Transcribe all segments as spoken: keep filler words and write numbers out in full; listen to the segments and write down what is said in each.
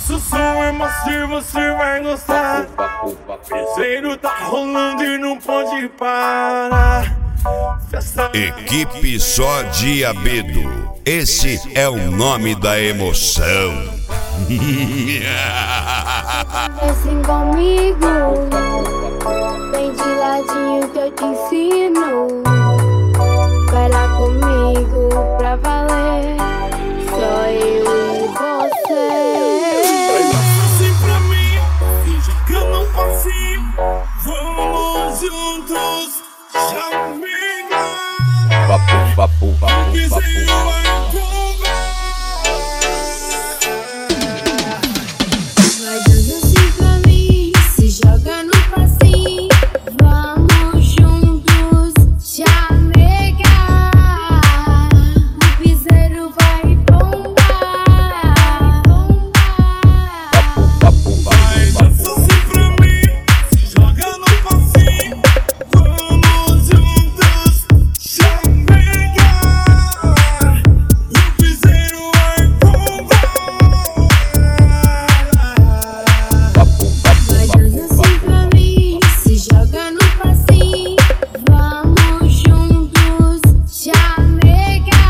Nosso som é macio, você vai gostar. Piseiro tá rolando e não pode parar. Festa... Equipe Só Diabedo, esse é o nome da emoção. Assim comigo, vem de ladinho que eu te ensino. Vai lá comigo pra valer, só eu e você. Passa assim pra mim, finge que eu não passei. Vamos juntos, chamiga. Papo, papo, papo, Piseiro papo. vai empolgar. Vai dando assim pra mim, se joga no passinho. Vamos juntos, chamega. O piseiro vai bombar, bombar. Papo, Vai, papo, dança assim pra mim, se joga no passinho. Vamos juntos, chamega. O piseiro vai bombar. Vai dando assim pra mim, se joga no passinho. Vamos juntos, chamega.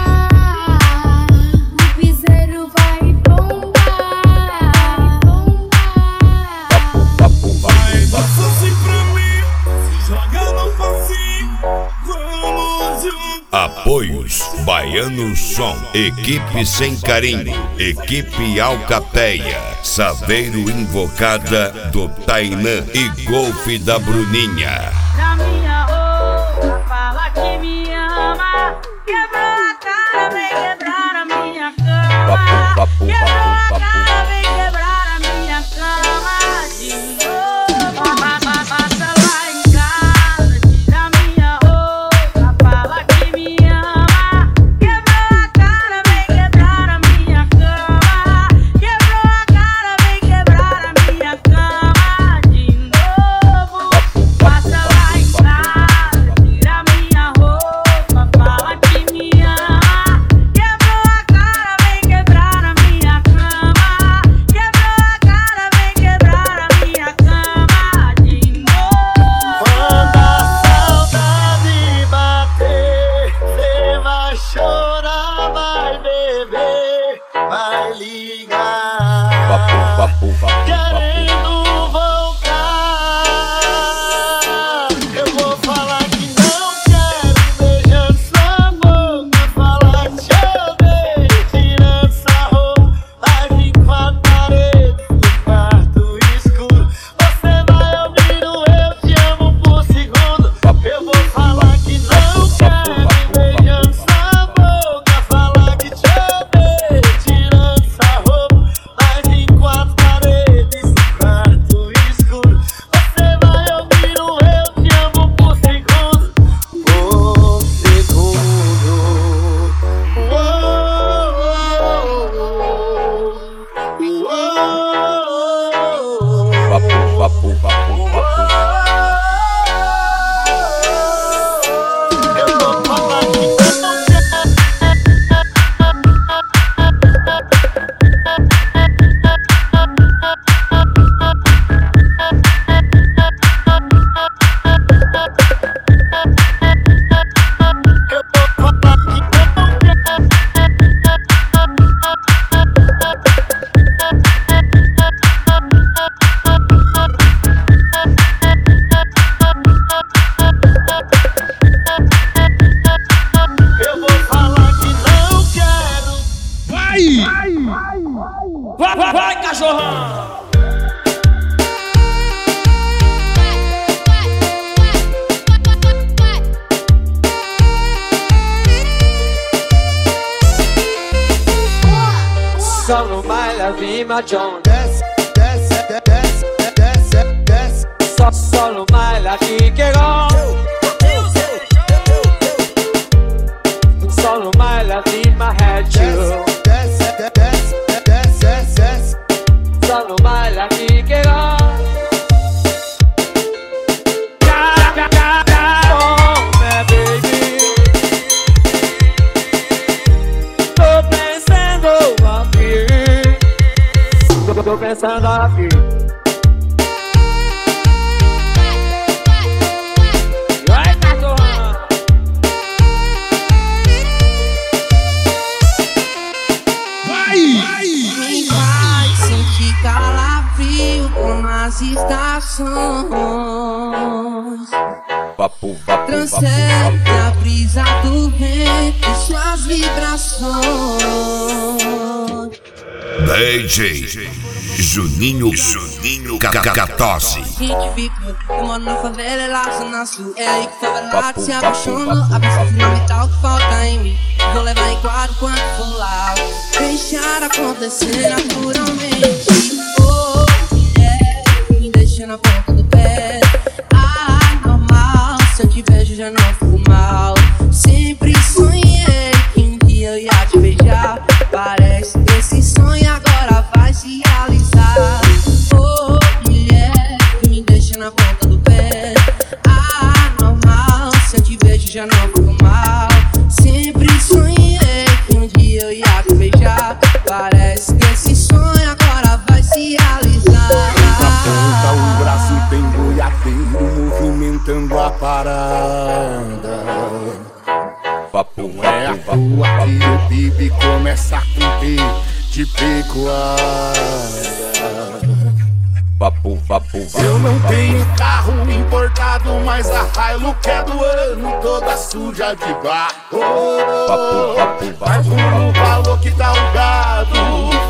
O piseiro vai bombar, bombar. Vai, dança assim pra mim, se joga no passinho. Vamos juntos. Apoios Baiano Som, Equipe Sem Carinho, Equipe Alcateia, Saveiro Invocada do Tainã e Golfe da Bruninha. Da minha outra fala que me ama. Quebrou a cara, vem quebrar a minha cama. papo, papo, Quebrou a papo, cara, papo. vem quebrar a minha cama. De novo, passa lá em casa. Da minha outra fala que me ama. Quebrou a cara, vem quebrar a minha cama. Quebrou a cara, vem quebrar a minha cama. De novo, passa lá em casa. Tira minha roupa, fala que me ama. Quebrou a cara, vem quebrar a minha cama. Quebrou a cara, vem quebrar a minha cama. De novo. Quando a saudade bater, cê vai chorar, vai beber, vai ligar, Papo, papo, papo, querendo voltar. Eu vou falar que não quero, beijando sua boca, falar que te odeio, tirando essa roupa, mas em quatro paredes, no quarto escuro. Você vai ouvir o eu te amo por segundo. Eu vou falar que não quero, beijando sua boca, falar que te odeio, tirando essa roupa, mas em quatro paredes, no quarto escuro. Você vai ouvir o eu te amo por segundo, por segundo. Uou, uou, uou. papo, papo, papo, papo. Eu vou falar que não quero. Eu vou falar que não quero. Eu vou falar que não quero. Vai, vai, vai, cachorrão! Só no baila Vima John. Desce, desce, desce, desce, desce. Só, só no baila Kikero. Só no baila Vima Head You. Desce, desce, desce, desce. Só no baila Kikero. tô pensando aqui. Vai, cachorrão. Quem vai sentir calafrio com as estações? Papo, papo, Transcende a brisa do vento e suas vibrações. D J Juninho Juninho Cacatosse. Gente fica, eu moro na favela, ela só na sua. É aí que favelado se apaixona. A pessoa fundamental que falta em mim. Vou levar em quadro quando for lá. Deixar acontecer naturalmente. Oh, yeah, me deixa na ponta do pé. Ah, normal, se eu te vejo já não fico mal. Sempre sonhei que um dia eu ia te beijar. Parece que esse sonho agora vai se realizar. Oh, mulher, me deixa na ponta do pé. Ah, normal, se eu te vejo já não fico mal. Sempre sonhei que um dia eu ia te beijar. Parece que esse sonho agora vai se realizar. Na ponta o braço tem boiadeiro movimentando a parada. papo, Não é à toa que o Bibi começa a cumprir de pecoada. papo, papo, Eu não tenho carro importado, mas a Hilux é do ano, toda suja de barro. papo, papo, Mas o valor que tá o gado